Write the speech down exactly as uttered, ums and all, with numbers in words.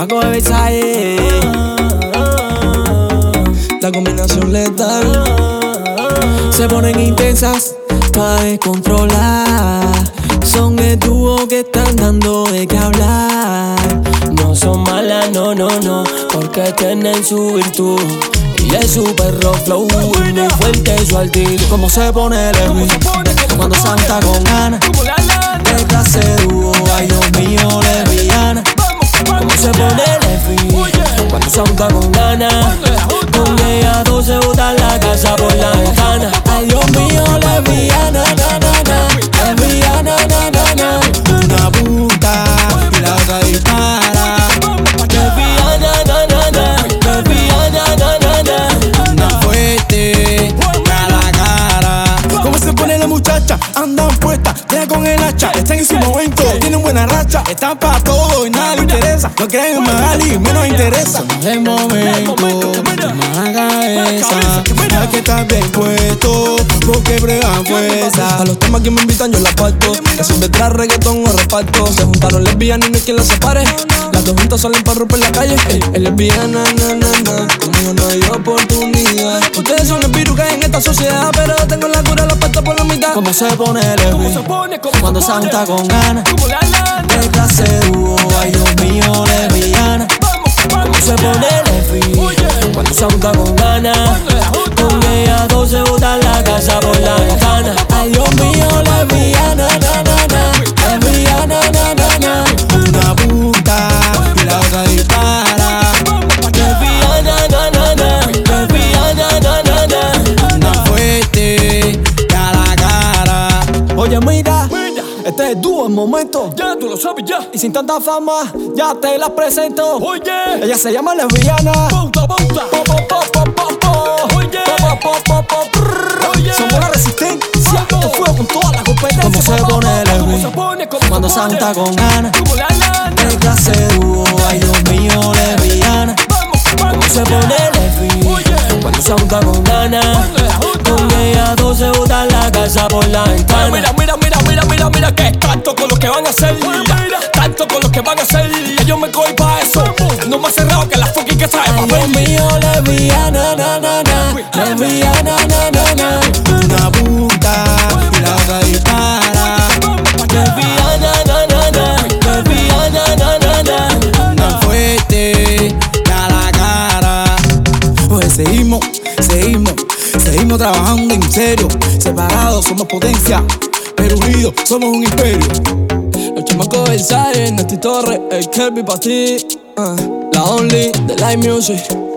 chamaco de Versailles. La combinación letal. Se ponen intensas para descontrolar. Son el dúo que están dando de qué hablar. No son malas, no, no, no, porque tienen su virtud. Y es su perro flow, muy fuerte su actitud. Como se pone el beat cuando salta con ganas. De clase de dúo, ay Dios mío, lesbiana. Como se pone el beat cuando salta con ganas. Con ella dos se botan la casa por la ventana. Ay Dios mío, lesbiana, na, na, na. Lesbiana, na, na, na. Una puta y la otra dispara. Lesbiana, na, na, na. Lesbiana, na, na, na. Una fuerte a la cara. ¿Cómo se pone la muchacha? Andan puesta, ya con el hacha. Están en su momento, tienen buena racha. Están pa' todo y nada les interesa. No creen en Magali, menos interesa. De momento, toma la cabeza. Ya que estás bien puesto, porque prueban fuerza. A los temas que me invitan yo la parto. Que siempre trae reggaetón o reparto. Se juntaron lesbianas y no hay quien las separe. Las dos juntas salen para romper la calle. Ey, es lesbiana, na, na, na. Conmigo no hay oportunidad. Ustedes son el virus que hay en esta sociedad, pero tengo la cura, la parto por la mitad. Como se pone el beat cuando se junta con ganas. De clase de dúo, ay Dios mío, lesbiana. Como se pone el beat cuando se junta con ganas. Con ella dos se botan la casa por la ventana. Ay Dios mío, lesbiana, na, na, na. Lesbiana, na, na, na. Una puta y la otra dispara. Lesbiana, na, na, na. Lesbiana, na, na, na. Una fuerte a la cara. Oye, mira, este es el dúo en momento. Ya, tú lo sabes ya. Y sin tanta fama, ya te la presento. Oye, Ella se llama lesbiana. pauta, pauta. Po, po, po, po, po, po. Oye, Po, po, po, po, prrr. Oye. Somos la resistencia. Te fuego con todas las competencias. Como se pone el ¿Cómo se beat pone? ¿Cómo cuando se se pone? junta con ganas. Como la lana. De clase de dúo, ay Dios mío, lesbiana. Vamos, vamos. Como se pone el Oye. beat cuando se junta con ganas. Cuando la junta. Con ella dos se botan la casa por la ventana. Mira, mira, mira, mira, mira, mira que es tanto con lo que van a hacer. Tanto con lo que van a hacer. Que yo me cojo pa' eso. No más cerrado que la fucking que trae Ay Dios papel. mío, lesbiana, na, na, na. Lesbiana, na, na, na. Una puta y la otra dispara. Lesbiana, na, na, na. Lesbiana, na, na, na. Una fuerte a la cara. Pues seguimos, seguimos, seguimos trabajando en serio. Separados somos potencia, pero unidos somos un imperio. Los chamacos del Zaire, Nati Torres, el Kelby pa' ti. uh, La Only, de Live Music.